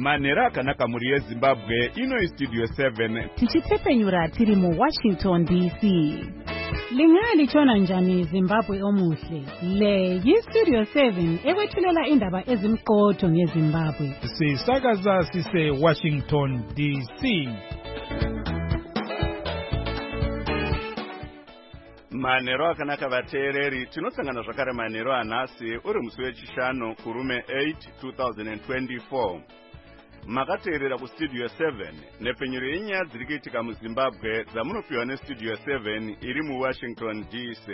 Manera akanaka muri yeZimbabwe ino studio 7 tichitepenyura tiri mu Washington DC. Lingalitshona njani Zimbabwe omuhle? Le yi-Studio 7 ekwethulela indaba ezimqotho ngeZimbabwe. Sisakaza sise Washington DC. Manero akanaka vateereri, tinosangana zvakare manero anhasi uri musi wechishanu kurume 8 2024. Makateerera kustudio 7 nepenyero yenyaya dziri kuitika muZimbabwe dzamunopiwa nestudio 7 iri muWashington DC.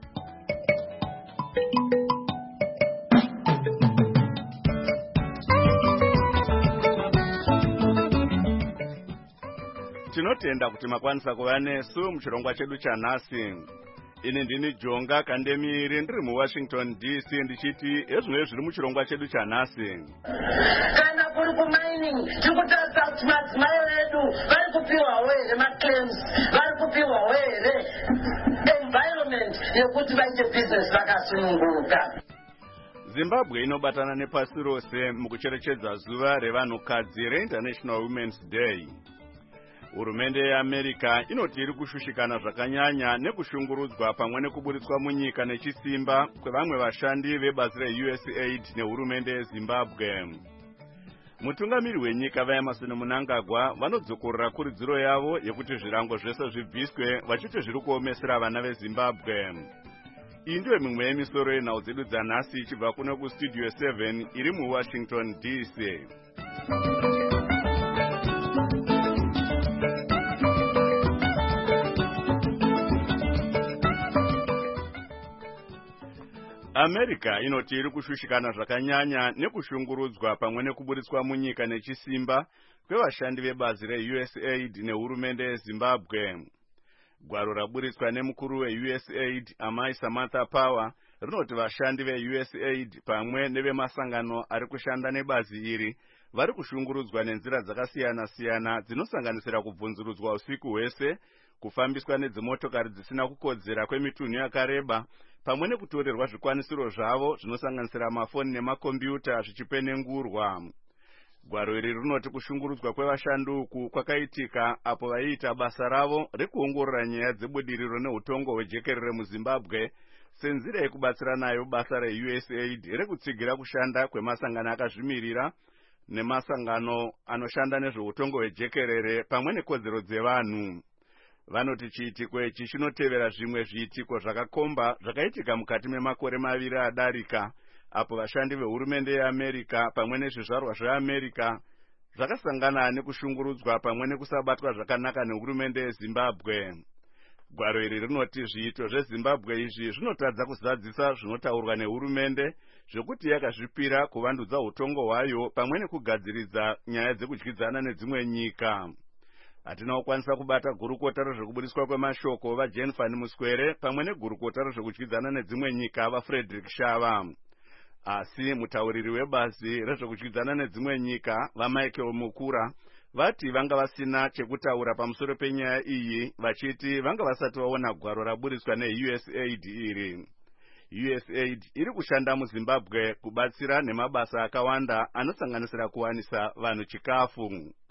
Tinotenda kuti makwanisa kuva nesu muchirongwa chedu chanhasi. Ini ndini Jonga Kandemiri ndiri muWashington DC ndichiti ezvimwe zviri muchirongwa chedu chanhasi. Kana kuri kumining tikutarisa kuti madzimai edu vari kupiwa here maclaims, vari kupiwa here environment yekuti vaite business vakasununguka. Zimbabwe inobatana nepasi rose mukucherechedza zuva revanhukadzi reInternational Women's Day. Hurumende yeAmerica inoti iri kushushikana zvakanyanya nekushungurudzwa pamwe nekuburitswa munyika nechisimba kwevamwe vashandi vebazi reUSAID nehurumende yeZimbabwe. Mutungamiri wenyika vaEmerson Mnangagwa vanodzokorera kuridziro yavo yekuti zvirango zvese zvibviswe vachiti zviri kuomesera vana veZimbabwe. Iyi ndiyo mimwe yemisoro yenhau dzedu dzanhasi ichibva kuno kustudio 7 iri muWashington DC. America inoti iri kushushikana zvakanyanya nekushungurudzwa pamwe nekuburitswa munyika nechisimba kwevashandi vebazi reUSAID nehurumende yeZimbabwe. Gwaro raburitswa nemukuru weUSAID Amai Samantha Power rinoti vashandi veUSAID pamwe nevemasangano ari kushanda nebazi iri vari kushungurudzwa nenzira dzakasiyana-siyana dzinosanganisira kubvunzurudzwa usiku hwese, kufambiswa nedzimotokari dzisina kukodzera kwemitunhu yakareba, pamwe nekutorerwa zvikwanisiro zvavo zvinosanganisira mafoni nemakombiyuta zvichipenengurwa. Gwaro iri rinoti kushungurudzwa kwevashandi uku kwakaitika apo vaiita basa ravo rekuongorora nyaya dzebudiriro neutongo hwejekerere muZimbabwe senzira yekubatsira nayo basa reUSAID rekutsigira kushanda kwemasangano akazvimirira nemasangano anoshanda nezveutongo hwejekerere pamwe nekodzero dzevanhu. Vanoti chiitiko ichi chinotevera zvimwe zviitiko zvakakomba zvakaitika mukati memakore maviri adarika apo vashandi vehurumende yeAmerica pamwe nezvizvarwa zveAmerica zvakasangana nekushungurudzwa pamwe nekusabatwa zvakanaka nehurumende yeZimbabwe. Gwaro iri rinoti zviito zveZimbabwe izvi zvinotadza kuzadzisa zvinotaurwa nehurumende zvekuti yakazvipira kuvandudza utongo hwayo pamwe nekugadziridza nyaya dzekudyidzana nedzimwe nyika. Hatina kukwanisa kubata gurukota rezvekuburitswa kwemashoko vaJane Van Muswere pamwe negurukota rezvekudyidzana nedzimwe nyika vaFrederick Shava. Asi mutauriri webazi rezvekudyidzana nedzimwe nyika vaMichael Mukura vati vanga vasina chekutaura pamusoro penyaya iyi vachiti vanga vasati vaona gwaro raburitswa neUSAID iri. USAID iri kushanda muZimbabwe kubatsira nemabasa akawanda anosanganisira kuwanisa vanhu chikafu.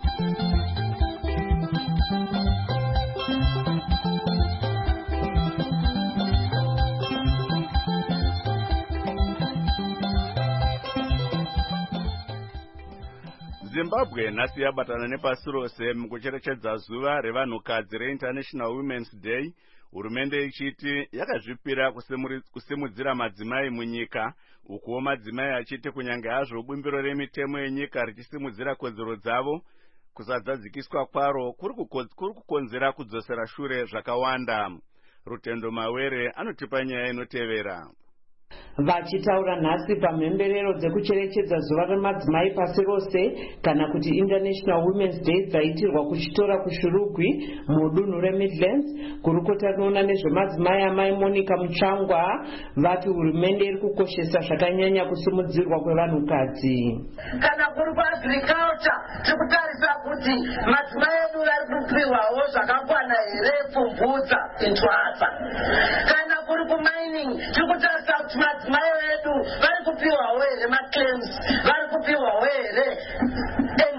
Zimbabwe nhasi yabatana nepasi rose mukucherechedza zuva revanhukadzi reInternational Women's Day, hurumende ichiti yakazvipira kusimudzira madzimai munyika, ukuwo madzimai achiti kunyange hazvo bumbiro remitemo yenyika richisimudzira kodzero dzavo, kusadzadzikiswa kwaro kuri kukonzera kudzosera shure zvakawanda. Rutendo Mawere anotipa nyaya inotevera. Vachitaura nhasi pamhemberero dzekucherechedza zuva remadzimai pasi rose kana kuti International Women's Day dzaitirwa kuchitora kuShurugwi mudunhu reMidlands, gurukota rinoona nezvemadzimai Amai Monica Mutsvangwa vati hurumende iri kukoshesa zvakanyanya kusimudzirwa kwevanhukadzi. Kana kuri kuagriculture tikutarisa kuti madzimai edu vari kupiwawo zvakakwana here pfumvudza intwasa. Kana kuri kumining tikutarisa kuti madzimai edu vari kupiwawo here maclaims, vari kupiwawo here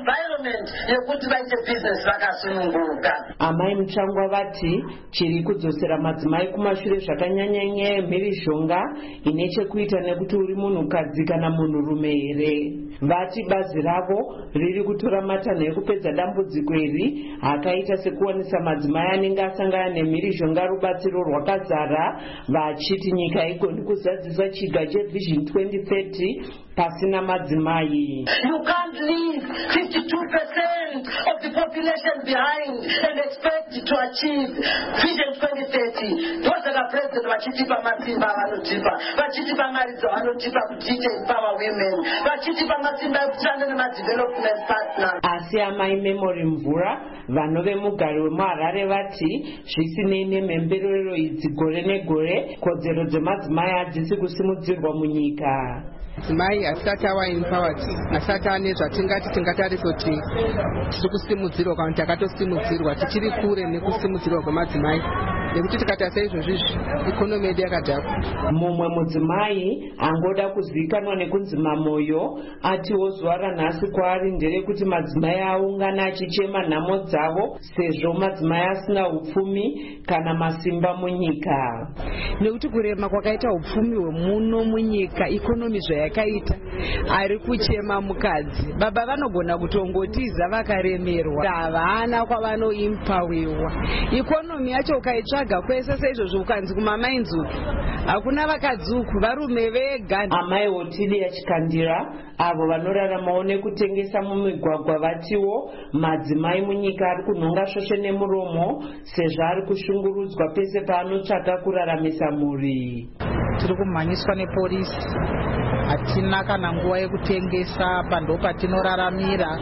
kusununguka. Amai Mutsvangwa vati chiri kudzosera madzimai kumashure zvakanyanya nyaya yemhirizhonga ine chekuita nekuti uri munhukadzi kana munhurume here. Vati bazi ravo riri kutora matanho ekupedza dambudziko iri akaita sekuwanisa madzimai anenge asangana nemhirizhonga rubatsiro rwakazara, vachiti nyika igoni kuzadzisa chiga chevision 2030 pasina madzimai. You can't leave 52% of the population behind and expect to achieve Vision 2030. Those are the president vachitipa masimba avanotipa, vachitipa mari dzavanotipa kuti empower women, vachitipa masimba ekushanda nemadevelopment partners. Asi amai Memory Mvura vanove mugari wemuHarare vati zvisinei nemhemberero idzi gore negore kodzero dzemadzimai hadzisi kusimudzirwa munyika. Madzimai asati ava empowered, asati ane zvatingati tingatarisa kuti tiri kusimudzirwa kana takatosimudzirwa, tichiri kure nekusimudzirwa kwemadzimai, nekuti tikatarisa izvozvizvi ikonomi yedu yakadhakwa. Mumwe mudzimai angoda kuzivikanwa nekunzi Mamoyo atiwo zuva ranhasi kwaari nderekuti madzimai aungana achichema nhamo dzavo sezvo madzimai asina upfumi kana masimba munyika. Nekuti kurema kwakaita upfumi hwemuno munyika, ikonomi zvayakaita, ari kuchema mukadzi. Baba vanogona kutongotiza vakaremerwa, havana kwavanoimpawiwa. Ikonomi yacho ukaitsvaga kwese seizvozvo ukanzi kumamai nzuku, hakuna vakadzuku, varume vega. Amai Otilia Chikandira avo vanoraramawo nekutengesa mumigwagwa vatiwo madzimai munyika ari kunhonga svosve nemuromo sezvo ari kushungurudzwa pese paanotsvaka kuraramisa mhuri. Tiri kumhanyiswa nepolisi, hatina kana nguva yekutengesa, pando patinoraramira.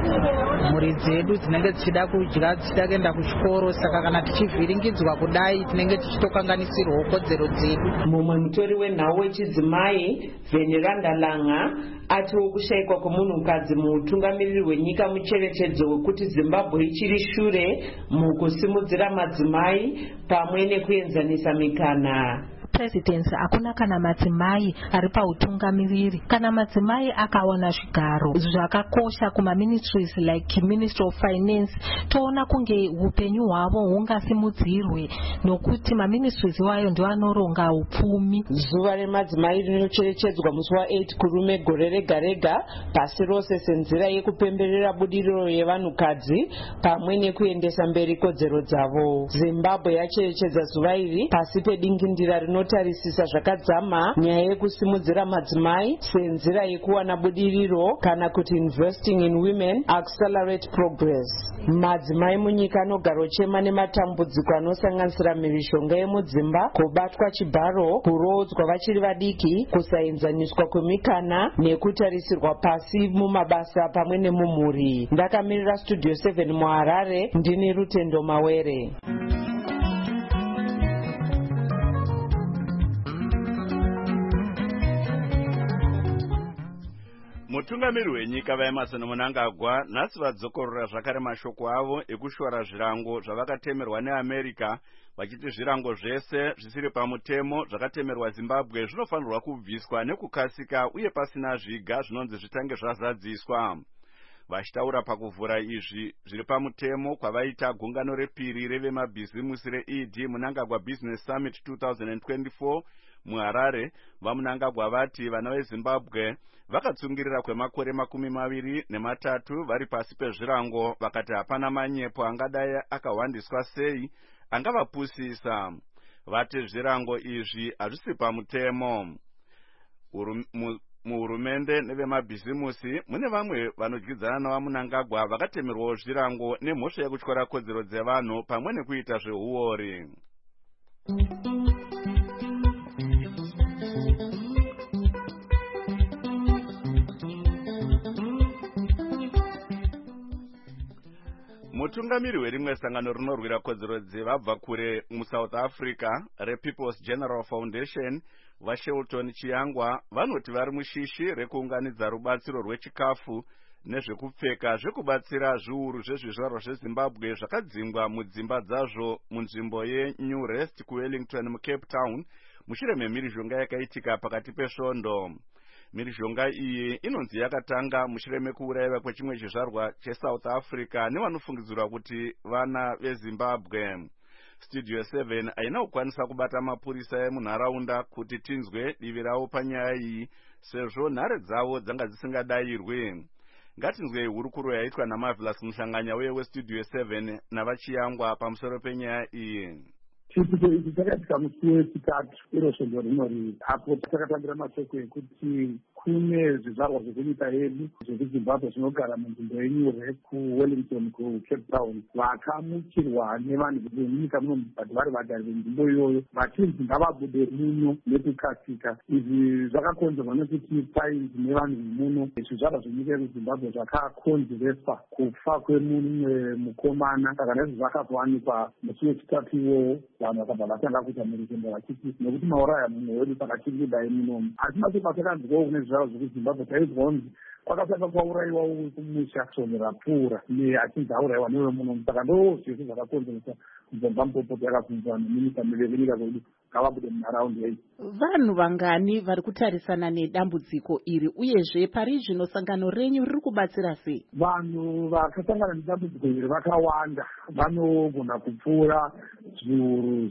Mhuri dzedu dzinenge dzichida kudya, dzichida kuenda kuchikoro, saka kana tichivhiringidzwa kudai tinenge tichitokanganisirwa kodzero dzedu. Mumwe mutori wenhau wechidzimai Veneranda Langa atiwo kushayikwa kwemunhukadzi muutungamiriri hwenyika mucherechedzo wekuti Zimbabwe ichiri shure mukusimudzira madzimai pamwe nekuenzanisa mikana. Presidency hakuna kana madzimai ari pautungamiriri. Kana madzimai akawana zvigaro zvakakosha kuma ministries like Ministry of Finance, toona kunge upenyu hwavo hungasimudzirwe nokuti maministries wayo ndio anoronga upfumi. Zuva remadzimai rinocherechedzwa musi wa8 kurume gore rega rega pasi rose senzira yekupemberera budiriro yevanhukadzi pamwe nekuendesa mberi kodzero dzavo. Zimbabwe yacherechedza zuva iri pasi pedingindira rinotarisisa zvakadzama nyaya yekusimudzira madzimai senzira yekuwana budiriro kana kuti investing in women accelerate progress. Madzimai munyika anogara ochema nematambudziko anosanganisira mhirizhonga yemudzimba, kubatwa chibharo, kurodzwa vachiri vadiki, kusaenzaniswa kwemikana nekutarisirwa pasi mumabasa pamwe nemumhuri. Ndakamirira Studio 7 muHarare, ndini Rutendo Mawere. Mutungamiri wenyika vaEmerson Mnangagwa nhasi vadzokorora zvakare mashoko avo ekushora zvirango zvavakatemerwa neAmerica, vachiti zvirango zvese zvisiri pamutemo zvakatemerwa Zimbabwe zvinofanirwa kubviswa nekukasika uye pasina zviga zvinonzi zvitange zvazadziswa. Vachitaura pakuvhura izvi zviri pamutemo kwavaita gungano repiri revemabhizimusi reED Mnangagwa Business Summit 2024 muHarare, vaMnangagwa vati vana veZimbabwe vakatsungirira kwemakore 23 vari pasi pezvirango, vakati hapana manyepo angadai akawandiswa sei angavapusisa. Vati zvirango izvi hazvisi pamutemo. Muhurumende nevemabhizimusi mune vamwe vanodyidzana navaMnangagwa vakatemerwawo zvirango nemhosva yekutyora kodzero dzevanhu pamwe nekuita zveuori. Mutungamiri werimwe sangano rinorwira kodzero dzevabva kure muSouth Africa rePeople's General Foundation vaShelton Chiyangwa vanoti vari mushishi rekuunganidza rubatsiro rwechikafu nezvekupfeka zvekubatsira zviuru zvezvizvarwa zveZimbabwe zvakadzingwa mudzimba dzazvo munzvimbo yeNew Rest kuWellington muCape Town mushure memhirizhonga yakaitika pakati pesvondo. mhirizhonga iyi inonzi yakatanga mushure mekuurayiwa kwechimwe chizvarwa cheSouth Africa nevanofungidzirwa kuti vana veZimbabwe. Studio 7 haina kukwanisa kubata mapurisa emunharaunda kuti tinzwe divi ravo panyaya iyi sezvo nhare dzavo dzanga dzisingadayirwi. Ngatinzwei hurukuro yaitwa naMarvelous Muhlanganya weStudio 7 navachiyangwa pamusoro penyaya iyi. Chiitiko ichi chakaitika musi wechitatu irosvondo rinori apo takatambira mashoko ekuti kune zvizvarwa zvekunyika yedu zvekuZimbabwe zvinogara munzvimbo yeNyore kuWellington kuCape Town vakamukirwa nevanhu vemunyika muno but vari vagari venzvimbo iyoyo vachinzi ngavabude muno nekukasika. Izvi zvakakonzerwa nekuti painzi nevanhu vemuno zvizvarwa zvenyika yekuZimbabwe zvakakonzereswa kufa kwemumwe mukomana saka naizvo zvakazowanikwa musi wechitatu iwowo vanhu vakabva vatanga kuita mhirizhonga vachiti nekuti mauraya mumwe wedu saka tiri kudai munomu. Asi macho patakanzwawo kune zvizvarwa zvekuZimbabwe taizwa kunzi kwakatanga kwaurayiwa kumusha sono rapfuura achinzi aurayiwa newe munomu saka ndo zvese zvakakonzeresa kubvomba mupopoto yakabvunzwa nemunyika mevenyika kwedu ngavabude munharaunda iyi. Vanhu vangani vari kutarisana nedambudziko iri uyezve pari zvino sangano renyu riri kubatsira sei? Vanhu vakasangana nedambudziko iri vakawanda, vanogona kupfuura zviuru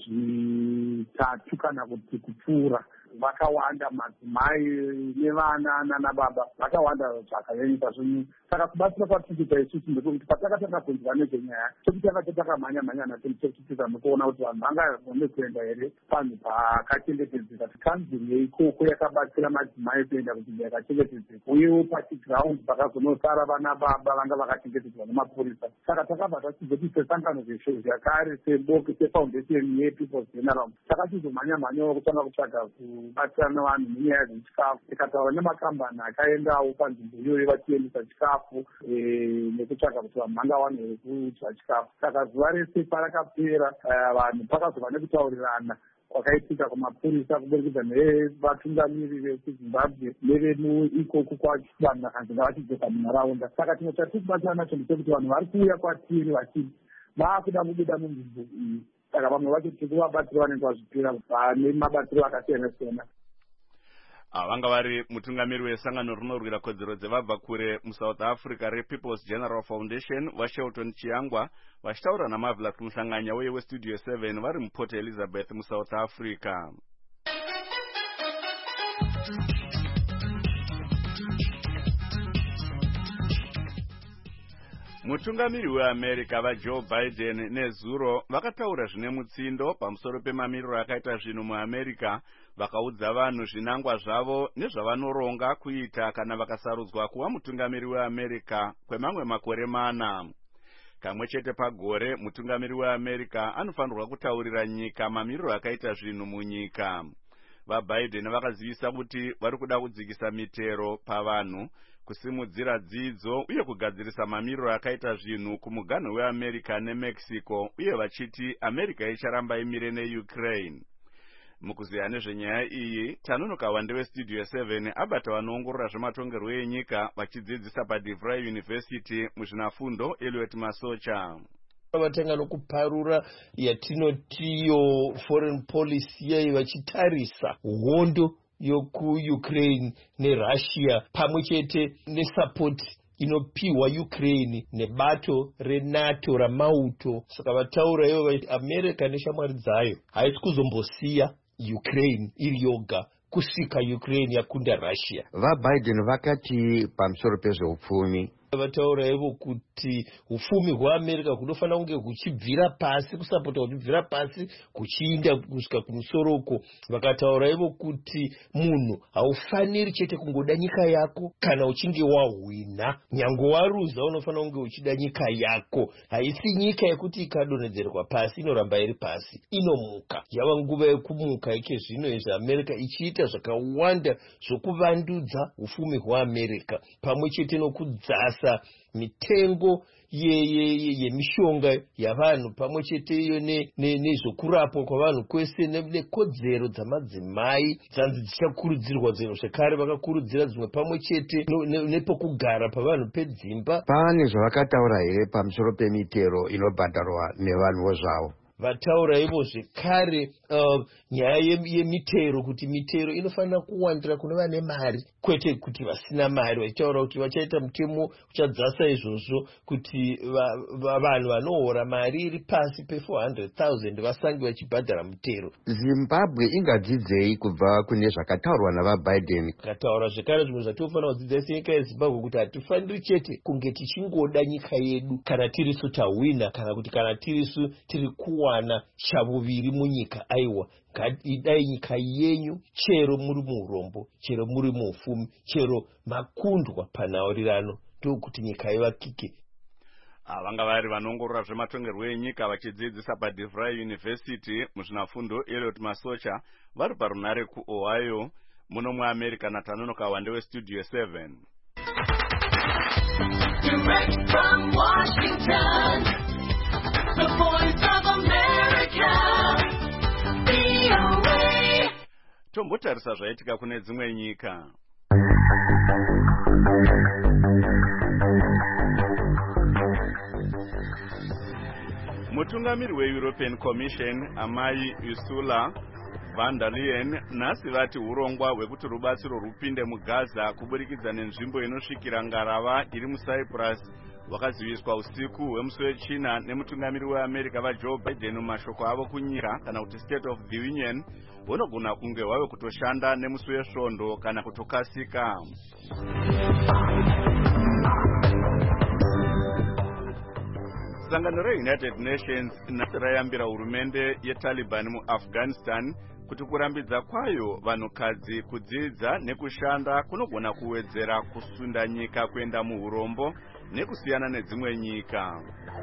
zvitatu kana kuti kupfuura. Vakawanda madzimai nevana nanababa vakawanda zvakanyanyisa zvinhu. Saka kubatsira kwatikuita isusu ndekuti patakatanga kunzwa nezvenyaya chekuti takati takamhanya natemutetiza mukuona kuti vanhu vangagone kuenda here panhu pakachengetedzeka. Kanzuri yeikoko yakabatsira madzimai kuenda kunzvimbo yakachengetedzeka uyewo pachiground pakazonosara vana baba vanga vakachengetedzwa nemapurisa. Saka takabva tachizoti sesangano zvakare seboke sefoundation yePeople's General takachizomhanya kutanga kutsvaga kubatsirana vanhu munyaya dzechikafu. Tikataura nemakambani akaendawo panzvimbo iyoyo vachiendesa chikafu nekutsvaga kuti vanhu vangawane here kudya chikafu. Saka zuva rese parakapera vanhu pakazova nekutaurirana kwakaitika kumapurisa kuburikidza nevatungamiri vekuZimbabwe nevemuikoko kwacho vanhu vakanzi ngavachidzoka munharaunda. Saka chimwe chatiri kubatsira nacho ndechekuti vanhu vari kuuya kwatiri vachiti vaakuda kubuda munzvimbo iyi. Saka vamwe vacho tiri kuvabatsira vanenge vazvipira vane mabatsiro akasiyana-siyana. Vanga vari mutungamiri wesangano rinorwira kodzero dzevabva kure muSouth Africa rePeople's General Foundation vaShelton Chiyangwa vachitaura naMarvelous Muhlanganya weStudio 7 vari muPort Elizabeth muSouth Africa. Mutungamiri weAmerica vaJoe Biden nezuro vakataura zvine mutsindo pamusoro pemamiriro akaita zvinhu muAmerica, vakaudza vanhu zvinangwa zvavo nezvavanoronga kuita kana vakasarudzwa kuva mutungamiri weAmerica kwemamwe makore 4. Kamwe chete pagore mutungamiri weAmerica anofanirwa kutaurira nyika mamiriro akaita zvinhu munyika. VaBiden vakazivisa kuti vari kuda kudzikisa mitero pavanhu, kusimudzira dzidzo uye kugadzirisa mamiriro akaita zvinhu kumuganhu weAmerica neMexico, uye vachiti America icharamba imire neUkraine. Mukuziya nezvenyaya iyi, tanonoka wande weStudio 7 abata vanoongorora zvematongerwo enyika vachidzidzisa paDeVry University muzvinafundo Elliot Masocha. Vatanga nokuparura yatinotiyo foreign policy yayi vachitarisa hondo yokuUkraine neRussia pamwe chete nesupport inopiwa Ukraine nebato reNATO ramauto. Saka vataura ivo America neshamwari dzayo haisi kuzombosiya Ukraine iri yoga kusvika Ukraine yakunda Russia. VaBiden vakati pamusoro pezveupfumi vataura ivo kuti ufumi hweAmerica hunofanira kunge huchibvira pasi, kusapota huchibvira pasi huchiinda kusvika kumusoroko. Vakataura ivo kuti munhu haufaniri chete kungoda nyika yako kana uchinge wahwina, nyange waruza unofanira kunge uchida nyika yako. Haisi nyika yekuti ikadonhedzerwa pasi inoramba iri pasi, inomuka. Yava nguva yekumuka ike zvino izvi America ichiita zvakawanda zvokuvandudza ufumi hweAmerica pamwe chete nokudzasa mitengo yemishonga yavanhu pamwe chete iyo nezvokurapwa kwavanhu kwese nekodzero dzamadzimai dzanzi dzichakurudzirwa dzero zvekare vakakurudzira dzimwe pamwe chete nepokugara pavanhu pedzimba. pane zvavakataura here pamusoro pemitero inobhadharwa nevanhuwo zvavo? vataura ivo zvekare nyaya yemitero, kuti mitero inofanira kuwandira kune vane mari kwete kuti vasina mari, vachitaura kuti vachaita mutemo uchadzasa izvozvo kuti vanhu vanohora mari iri pasi pe400,000 vasange vachibhadhara mutero. Zimbabwe ingadzidzei kubva kune zvakataurwa navaBiden? Akataura zvekare zvimwe zvatofanira kudzidza senyika yeZimbabwe kuti hatifaniri chete kunge tichingoda nyika yedu kana tirisu tawina, kana kuti kana tirisu tiri kuwana chavuviri munyika. Aiwa, idai nyika yenyu, chero muri muurombo, chero muri muufumi, chero makundwa panhaurirano, ndokuti nyika ivakike. Vanga vari vanongorora zvematongerwo enyika vachidzidzisa paDeVry University muzvinafundo Elliot Masocha vari parunare kuOhio muno muAmerica. Natanonoka wande weStudio 7. Direct from Washington, the voice of America, VOA. Tombotarisa zvaitika kune dzimwe nyika. Mutungamiri weEuropean Commission amai Ursula von der Leyen nhasi vati urongwa hwekuti rubatsiro rupinde muGaza kuburikidza nenzvimbo inosvikira ngarava iri muCyprus hwakaziviswa usiku hwemusi wechina nemutungamiri weAmerica vaJoe Biden mumashoko avo kunyika kana kuti State of the Union hunogona kunge hwave kutoshanda nemusi wesvondo kana kutokasika. Sangano reUnited Nations nhasi rayambira hurumende yeTaliban muAfghanistan kuti kurambidza kwayo vanhukadzi kudzidza nekushanda kunogona kuwedzera kusunda nyika kuenda muurombo nekusiyana nedzimwe nyika.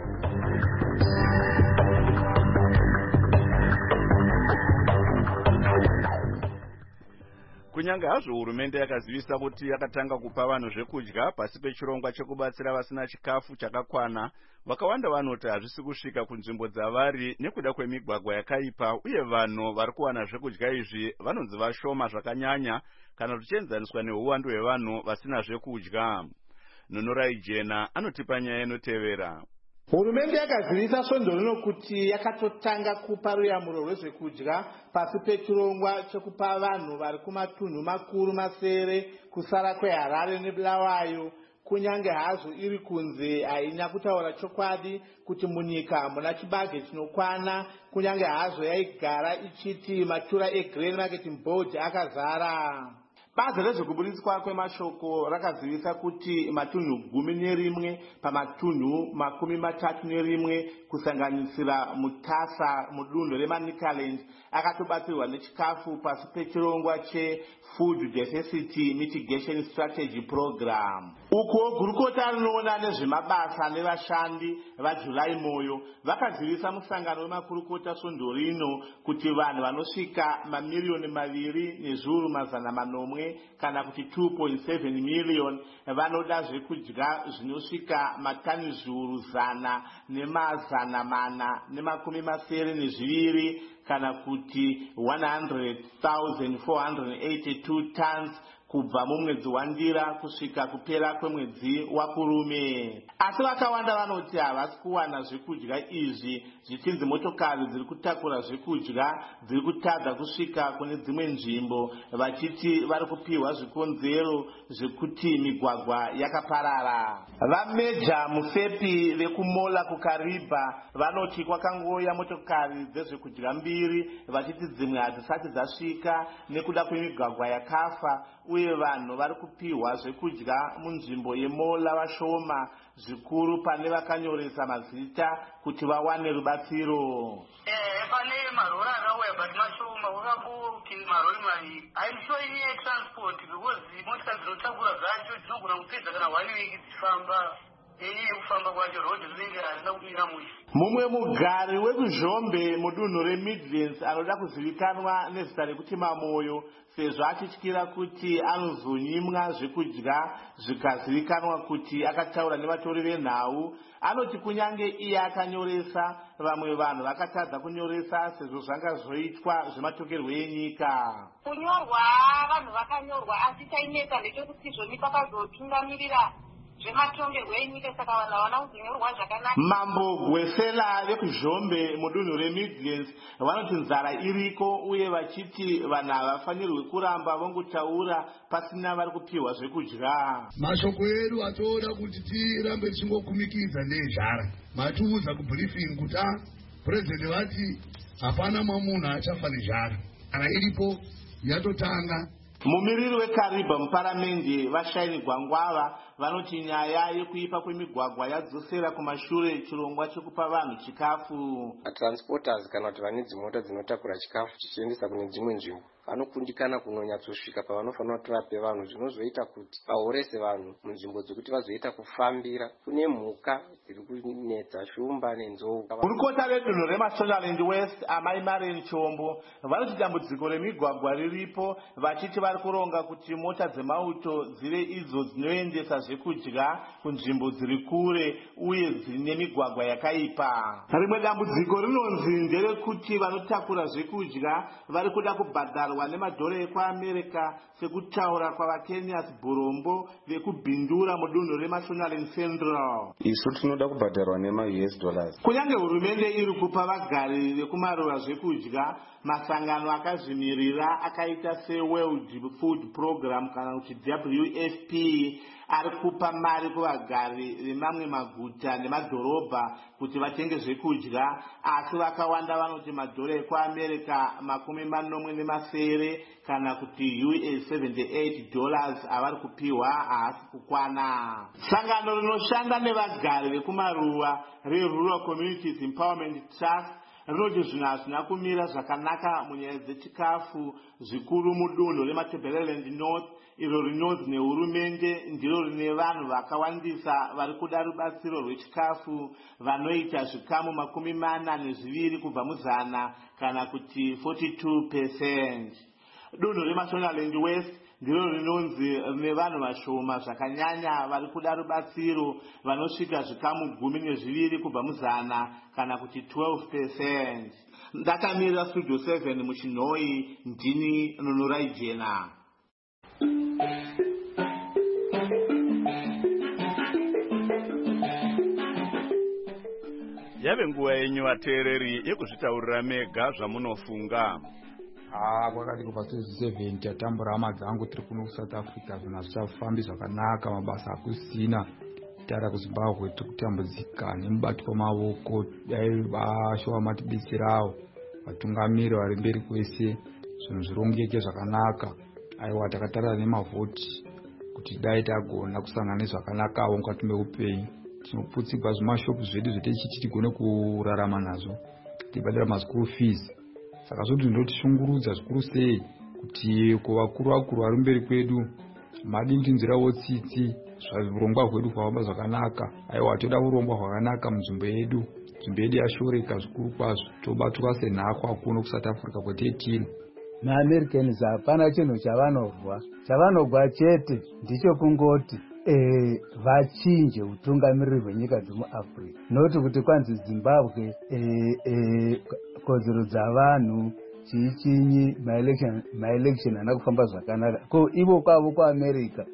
Kunyange hazvo hurumende yakazivisa kuti yakatanga kupa vanhu zvekudya pasi pechirongwa chekubatsira vasina chikafu chakakwana, vakawanda vanoti hazvisi kusvika kunzvimbo dzavari nekuda kwemigwagwa yakaipa, uye vanhu vari kuwana zvekudya izvi vanonzi vashoma zvakanyanya kana zvichienzaniswa neuwandu hwevanhu vasina zvekudya. Nonorai Jena anotipa nyaya inotevera. Hurumende yakazivisa svondo rino kuti yakatotanga kupa ruyamuro rwezvekudya pasi pechirongwa chekupa vanhu vari kumatunhu makuru masere kusara kweHarare neBulawayo, kunyange hazvo iri kunze haina kutaura chokwadi kuti munyika hamuna chibage chinokwana, kunyange hazvo yaigara ichiti matura eGrain Marketing Board akazara. Bazi rezvekuburitswa kwemashoko rakazivisa kuti matunhu 11 pamatunhu 31 kusanganisira Mutasa mudunhu reManicaland akatobatsirwa nechikafu pasi pechirongwa cheFood Necessity Mitigation Strategy Program. Uko gurukota rinoona nezvemabasa nevashandi vaJulai Moyo vakazivisa musangano wemakurukota svondo rino kuti vanhu vanosvika mamiliyoni 2,900,000 kana kuti 2.7 million vanoda zvekudya zvinosvika matani 100,472 kana kuti 100,482 tons kubva mumwedzi waNdira kusvika kupera kwemwedzi waKurume. Asi vakawanda vanoti havasi kuwana zvekudya izvi, zvichinzi motokari dziri kutakura zvekudya dziri kutadza kusvika kune dzimwe nzvimbo, vachiti vari kupiwa zvikonzero zvekuti migwagwa yakaparara. Vameja Musepi vekuMola kuKariba vanoti kwakangoya motokari dzezvekudya 2, vachiti dzimwe hadzisati dzasvika nekuda kwemigwagwa yakafa, uye vanhu vari kupiwa zvekudya munzvimbo yeMola vashoma, zvikuru pane vakanyoresa mazita kuti vawane rubatsiro. Pane marori akauya but mashoma wakakuti marori maviri haishoini yetransport because motikari dzinotakura zvacho dzinogona kupedza kana 1 week dzichifamba. Mumwe mugari wekuZhombe mudunhu reMidlands anoda kuzivikanwa nezita rekuti Mamoyo sezvo achityira kuti anozonyimwa zvekudya zvikazivikanwa kuti akataura nevatori venhau, anoti kunyange iye akanyoresa, vamwe vanhu vakatadza kunyoresa sezvo zvanga zvoitwa zvematokerwo enyika. Kunyorwa vanhu vakanyorwa asi chainetsa ndechekuti zvoni pakazotungamirira zvematongerwo enyika saka vanhu havana kuzonyorwa zvakanaka. Mambo Gwesela vekuzhombe mudunhu reMidlands vanoti nzara iriko uye vachiti vanhu havafanirwi kuramba vongotaura pasina vari kupiwa zvekudya. Mashoko edu atoda kuti tirambe tichingokumikidza nezvara. Matiudza kubriefing kuti president vati hapana munhu achafa nezvara. Kana iripo yatotanga. Mumiriri weKariba muparamende vaShaini Gwangwava vanoti nyaya yekuipa kwemigwagwa yadzosera kumashure chirongwa chekupa vanhu chikafu. Transporters kana kuti vane dzimota dzinotakura chikafu chichiendesa kune dzimwe nzvimbo vanokundikana kunonyatsosvika pavanofanira kuti vape vanhu, zvinozoita kuti vahorese vanhu munzvimbo dzekuti vazoita kufambira. Kune mhuka dziri kunetsa, shumba nenzou. Gurukota redunhu reMashonaland West Amai Mareni Chombo vanoti dambudziko remigwagwa riripo, vachiti vari kuronga kuti mota dzemauto dzive idzo dzinoendesa zvekudya kunzvimbo dziri kure uye dzine migwagwa yakaipa. Rimwe dambudziko rinonzi nderekuti vanotakura zvekudya vari kuda kubhadharwa nemadhora ekuAmerica sekutaura kwavaKenyas Burombo vekubhindura mudunhu reMashonaland Central. Isu tinoda kubhadharwa nema-US dollars. Kunyange hurumende iri kupa vagari vekumaruva zvekudya, masangano akazvimirira akaita seWorld Food Program kana kuti WFP ari kupa mari kuvagari vemamwe maguta nemadhorobha kuti vatenge zvekudya, asi vakawanda vanoti madhora ekuAmerica $40 kana kuti US $78 avari kupiwa haasi kukwana. Sangano rinoshanda nevagari vekumaruva reRural Communities Empowerment Trust rinoti zvinhu hazvina kumira zvakanaka munyaya dzechikafu zvikuru mudunhu reMatabeleland North, iro rinonzi nehurumende ndiro rine vanhu vakawandisa vari kuda rubatsiro rwechikafu vanoita zvikamu 42 kubva muzana kana kuti 42%. Dunhu reMashonaland West ndiro rinonzi rine vanhu vashoma zvakanyanya vari kuda rubatsiro vanosvika zvikamu 12 kubva muzana kana kuti 12%. Ndakamirira Studio 7 muChinhoi, ndini Nunurai Jena. Yave nguva yenyu vateereri yekuzvitaurira mega zvamunofunga. Kwakati kubva 2007 tatambura hama dzangu tiri kuno kuSouth Africa, zvinhu hazvichafambi zvakanaka, mabasa hakusina. Tara kuZimbabwe tiri kutambudzika nemubati wamaoko, dai vashova matibetserawo vatungamiri vari mberi kwese zvinhu zvirongeke zvakanaka. Aiwa takatarira nemavhoti kuti dai tagona kusangana zvakanakawo mukati meupenyu. Tinoputsigwa zvimashopu zvedu zvetichiti tigone kurarama nazvo, tibhadhara maschool fees. Saka zvoti ndotishungurudza zvikuru sei kuti kuvakuru vari mberi kwedu madindinzirawo tsitsi zvirongwa hwedu hwavamba zvakanaka. Aiwa toda urongwa hwakanaka munzvimbo yedu. Nzvimbo yedu yashoreka zvikuru kwazvo, tobatwa senhakwa kuno kuSouth Africa kwetiri. MaAmericans hapana chinhu chavanogwa. Chavanogwa chete ndicho kungoti vachinje utungamiriri hwenyika dzemuAfrica. Noti kuti kwanzi Zimbabwe kodzero dzavanhu chichinyi maelection hana kufamba zvakanaka. Ko ivo kwavo kuAmerica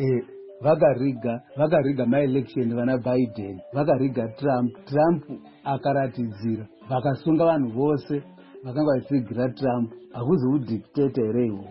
vakariga maelection vana Biden, vakariga Trump akaratidzira vakasunga vanhu vose vakanga vachitsigira Trump. Hakuzi udictator here ihwohwo.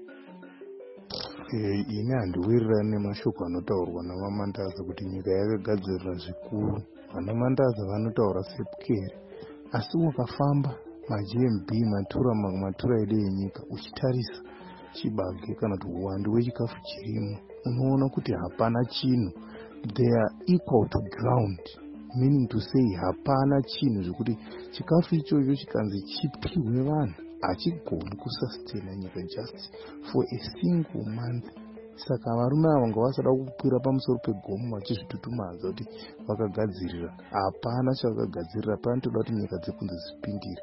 Ine handiwirirani nemashoko anotaurwa navaMandaza kuti nyika yakagadzirira zvikuru. VanaMandaza vanotaura sepukeri, asi ukafamba maGMB matura edu enyika uchitarisa chibage kana kuti uwandu hwechikafu chirimo, unoona kuti hapana chinhu. They are equal to ground, meaning to say hapana chinhu zvekuti chikafu ichocho chikanzi chipiwe vanhu hachigoni kusustain nyika just for a single month. Saka varume ava vanga vasada kukwira pamusoro pegomo vachizvitutumadza kuti vakagadzirira. Hapana chavakagadzirira, panotoda kuti nyika dzekunze dzipindire.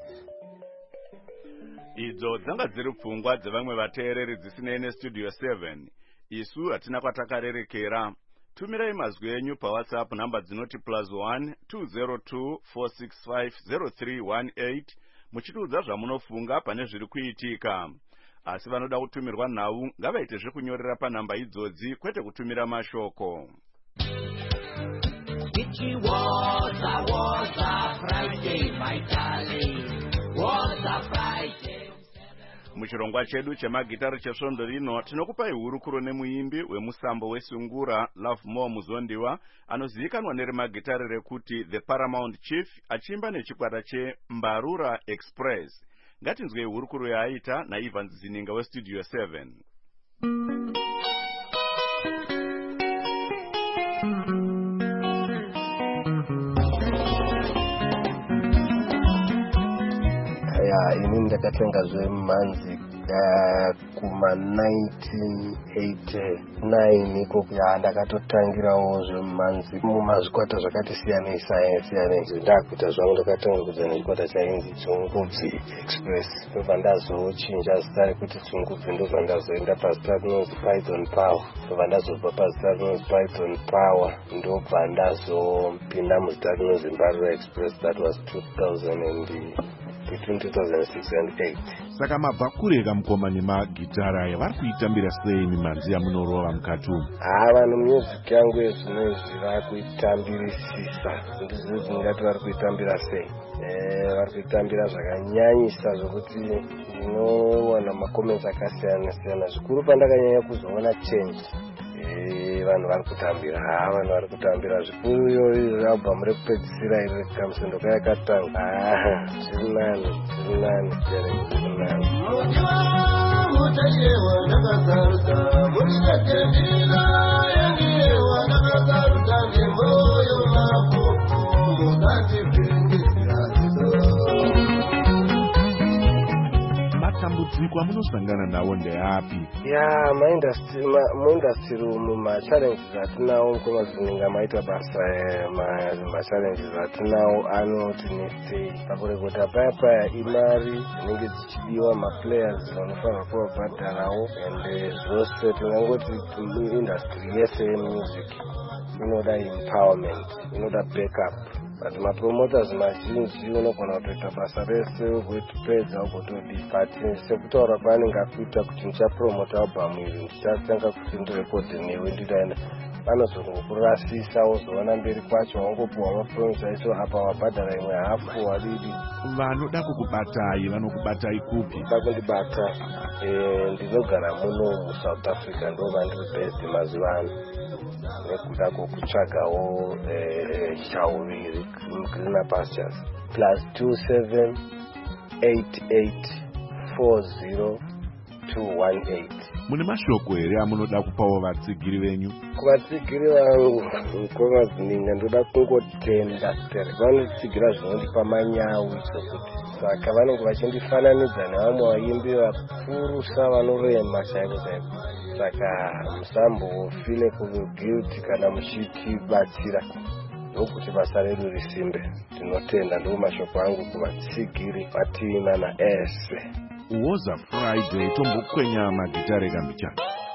Idzo dzanga dziri pfungwa dzevamwe vateereri dzisinei neStudio 7. Isu hatina kwatakarerekera. Tumirai mazwi enyu paWhatsApp namba dzinoti +1 202 465 0318 muchitiudza zvamunofunga pane zviri kuitika. Asi vanoda kutumirwa nhau ngavaite zvekunyorera panhamba idzodzi kwete kutumira mashoko. It was a Friday, my darling. Was a Friday. Muchirongwa chedu chemagitari chesvondo rino tinokupai hurukuro nemuimbi wemusambo wesungura Love More Muzondiwa anozivikanwa nerimagitari rekuti The Paramount Chief achimba nechikwata cheMbarura Express. Ngatinzwei hurukuro yaaita naIvan Zininga weStudio 7. Ini ndakatangazve manzi kuma 1989 iko ndakatotangirawo zvemanzi mumazvikwata zvakati siyanei siyana ndakuita zvangu ndakatangudza nechikwata chainzi Tsungudzi Express ndobva ndazochinja zita rekuti Tsungudzi ndobva ndazoenda pazita rinonzi Python Power ndobva ndazobva pazita rinonzi Python Power ndobva ndazopinda muzita rinonzi Mbarura Express. That was 2006 and 8. Saka mabva kureka mukomani magitara aya vari kuitambira sei mimanzi yamunorova mukati umu? Vanhu music yangu yezvinezvi vari kuitambirisisa, ndizvo ndingati vari kuitambira sei. Vari kuitambira zvakanyanyisa zvokuti ndinowana makomenti akasiyana siyana. Zvikuru pandakanyanya kuzoona change vanhu vari kutambira zvikuru iyo album rekupedzisira iri kamusindo kayakatanga zviri nani matambudziko amunosangana nawo ndeapi? Muindastry umu machallenges atinawo nkomazininga maita basa machallenges atinawo anoti nesei pakurekota paya imari dzinenge dzichidiwa maplayers vanofanira kuvabhadharawo ende zvose tingangoti industry yese yemusic inoda empowerment, inoda backup. But mapromoters mazhinji unogona kutoita basa rese ugotipedza ugotodi, but sekutaura kwaanenge akuita kuti ndichapromota album iri ndichatanga kuti ndirekodhe newe nditaenda vanozongokurasisa wozoona mberi kwacho wangopuwa mapromise aiso apa wabhadhara imwe hafu wadidi. Vanoda kukubatai vanokubatai kupi? Vakundibata ndinogara muno muSouth Africa ndo vandiri best mazuva ano nekuda kwokutsvagawo shauviri greener pastures +278840218. Mune mashoko here amunoda kupawo vatsigiri venyu? Kuvatsigiri vangu nkomazininga ndoda kungotenda vanotsigira zvinondipa manyawi sokuti saka vanenge vachindifananidza nevamwe vaimbi vakurusa vanorema chaiko chaiko. Saka musambofile guilty kana muchitibatsira ndokuti basa redu risimbe. Tinotenda ndo mashoko angu kuvatsigiri vatinana ese. Woza Friday tombokwenya magitare kambicha.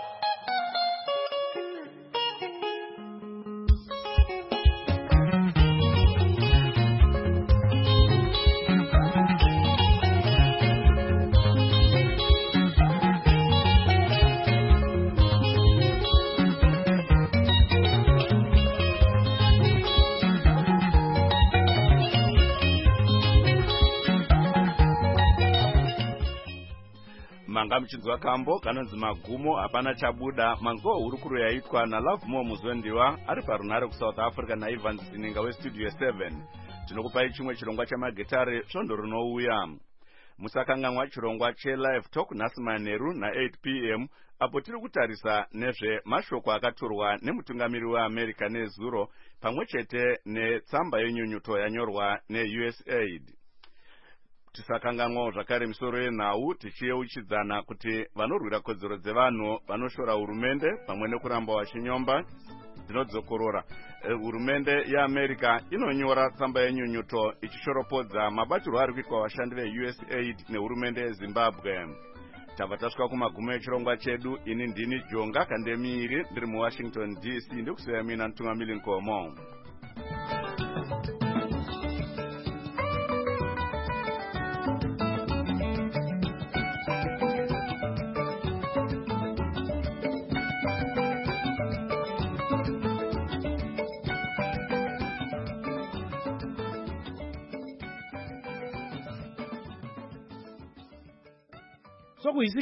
Manga mchinzwa kambo kanonzi magumo hapana chabuda mango hurukuro yaitwa na Love More Muzondiwa ari parunare kuSouth Africa naIvan Zininga weStudio 7. Tinokupai chimwe chirongwa chamagitare svondo rinouya. Musakanganwa chirongwa cheLive Talk nhasi manheru na8 p.m. apo tiri kutarisa nezve mashoko akatorwa nemutungamiri weAmerica nezuro pamwechete netsamba yenyunyuto yanyorwa neUSAID. Tisakanganwa zvakare misoro yenhau tichiyeuchidzana kuti vanorwira kodzero dzevanhu vanoshora hurumende pamwe nekuramba vachinyomba dzinodzokorora. Hurumende yeAmerica inonyora tsamba yenyunyuto ichishoropodza mabatirwo ari kuitwa vashandi veUSAID nehurumende yeZimbabwe. Tabva tasvika kumagumo echirongwa chedu. Ini ndini Jonga Kandemiri ndiri muWashington DC ndikusiya mina Ntungamiri Nkomo. so kuhisi